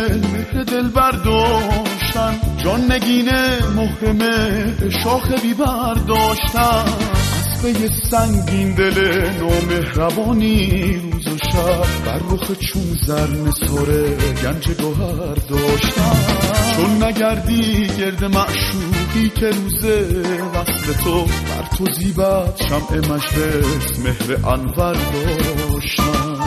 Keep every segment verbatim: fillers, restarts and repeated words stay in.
دل مهر دل برداشتن، جان نگینه محرمه شاخ بی برداشتن. اسبه سنگین دل نامهربانی روز و شب، بر رخ چون زر نثاره گنج گوهر داشتن. چون نگردی گرد معشوقی که روزه وصل تو، بر تو زیبت شمع مجلس مهر انور داشتن.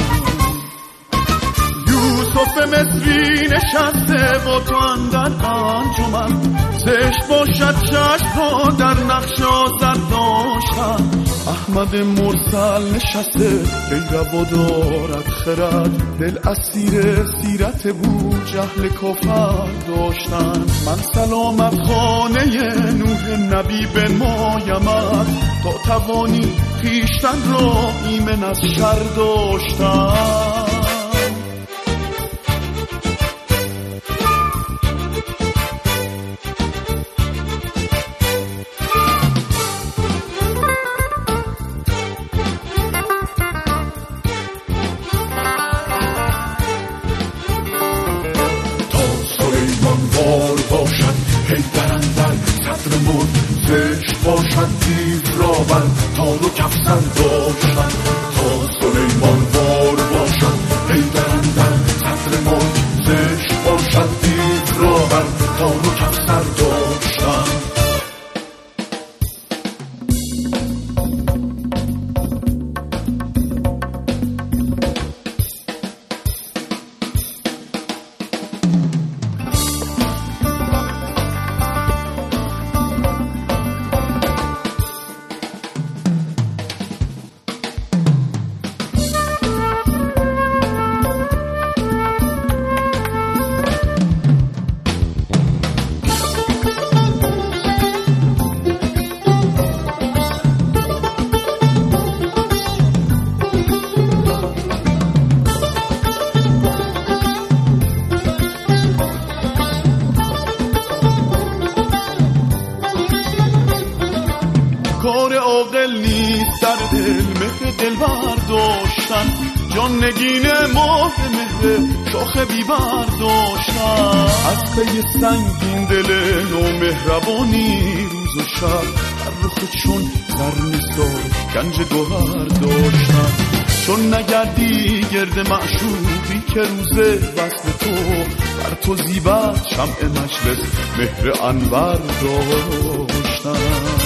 یوسف مصری نشسته با تو اندر انجمن، زشت باشد چشم ها در نقش آزر داشتن. احمد مرسل نشسته غیر و دارد خرد، دل اسیر سیرت بود جهل کافر داشتن. من سلامت خانه نوح نبی بنمایمت، تا توانی خویشتن را ایمن از شر داشتن. باشد دیو را بر تار و کفزن داشتن. تا سلیمان وار باشد حیدر اندر صدر ملک، زشت باشد دیو را بر تار و کفزن داشتن. کار عاقل نیست در دل مهر دل برداشتن، جان نگینه ماه مهر شاخ بی برداشتن. از پی سنگین دل نامهربانی روز و شب، هر رخ چون زر نثار گنج گوهر داشتن. چون نگردی گرد معشوقی که روزه وصل تو، بر تو زیبت شمع مجلس مهر انور داشتن.